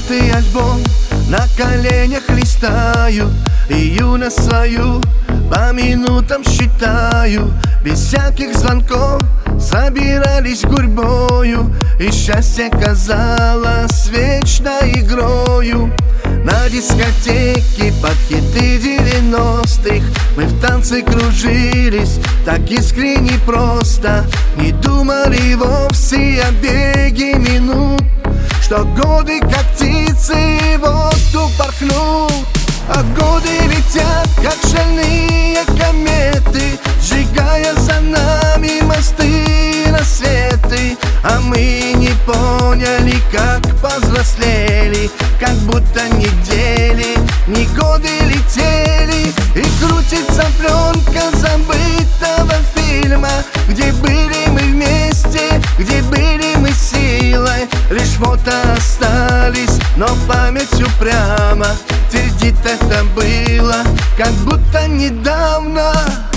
желтый альбом на коленях листаю, и юность свою по минутам считаю. Без всяких звонков собирались гурьбою, и счастье казалось вечной игрою. На дискотеке под хиты 90-х мы в танце кружились так искренне просто. Не думали вовсе о беге минут, что годы как птицы в воду порхнут. А годы летят, как шальные кометы, сжигая за нами мосты и рассветы. А мы не поняли, как повзрослели, как будто недели, не годы летели. И крутится пленка забытого фильма, где были мы вместе, где были мы силой. Лишь фото остались, но память упрямо твердит: это было как будто недавно.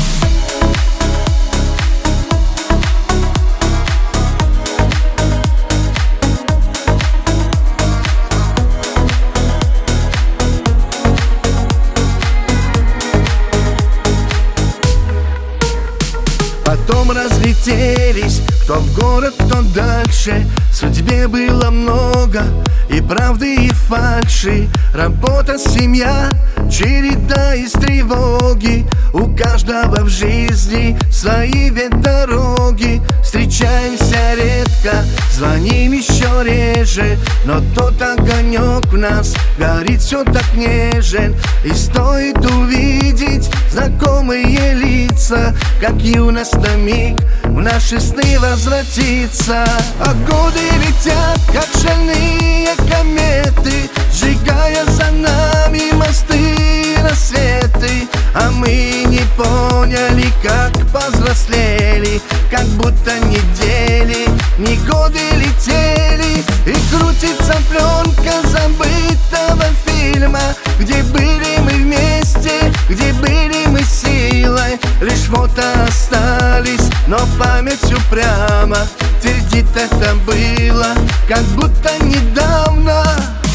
Потом разлетелись, кто в город, кто дальше. В судьбе было много и правды, и фальши. Работа, семья, череда из тревоги. У каждого в жизни свои ведь дороги. Встречаемся редко, звоним еще реже, но тот огонек в нас горит все так нежен. И стоит увидеть знакомые лица, как юность на миг в наши сны возвратится. А годы летят, как шальные кометы, сжигая за нами мосты и рассветы. А мы не поняли, как повзрослели, как будто недели, не годы летели. И крутится пленка забытого фильма, где были мы вместе, где были мы силой. Лишь фото остались, но память упрямо твердит: это было как будто недавно.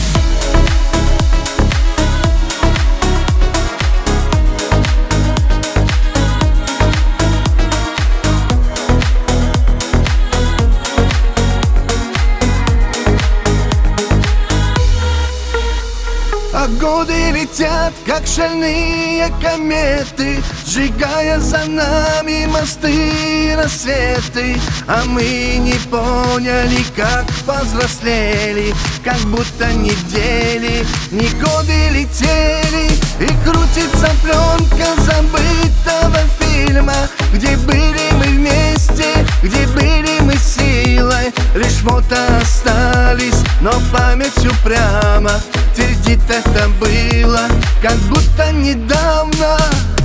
А годы летят, как шальные кометы, сжигая за нами мосты и рассветы. А мы не поняли, как повзрослели, как будто недели, не годы летели. И крутится пленка забытого фильма, где были мы вместе, где были мы силой. Лишь фото остались, но память упрямо твердит: это было как будто недавно.